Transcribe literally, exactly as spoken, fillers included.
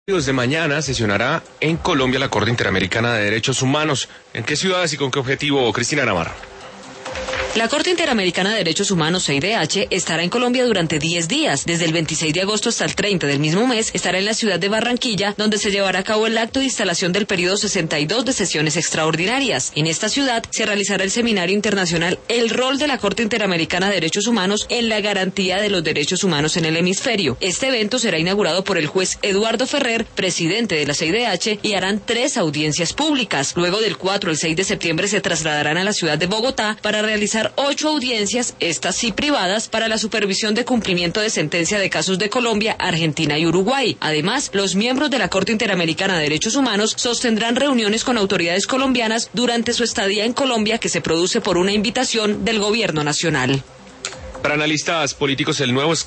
De mañana sesionará en Colombia la Corte Interamericana de Derechos Humanos. ¿En qué ciudades y con qué objetivo, Cristina Navarro? La Corte Interamericana de Derechos Humanos, C I D H, estará en Colombia durante diez días. Desde el veintiséis de agosto hasta el treinta del mismo mes, estará en la ciudad de Barranquilla, donde se llevará a cabo el acto de instalación del periodo sesenta y dos de sesiones extraordinarias. En esta ciudad se realizará el seminario internacional El rol de la Corte Interamericana de Derechos Humanos en la garantía de los derechos humanos en el hemisferio. Este evento será inaugurado por el juez Eduardo Ferrer, presidente de la C I D H, y harán tres audiencias públicas. Luego del cuatro al seis de septiembre se trasladarán a la ciudad de Bogotá para realizar ocho audiencias, estas sí privadas, para la supervisión de cumplimiento de sentencia de casos de Colombia, Argentina y Uruguay. Además, los miembros de la Corte Interamericana de Derechos Humanos sostendrán reuniones con autoridades colombianas durante su estadía en Colombia, que se produce por una invitación del gobierno nacional. Para analistas políticos, el nuevo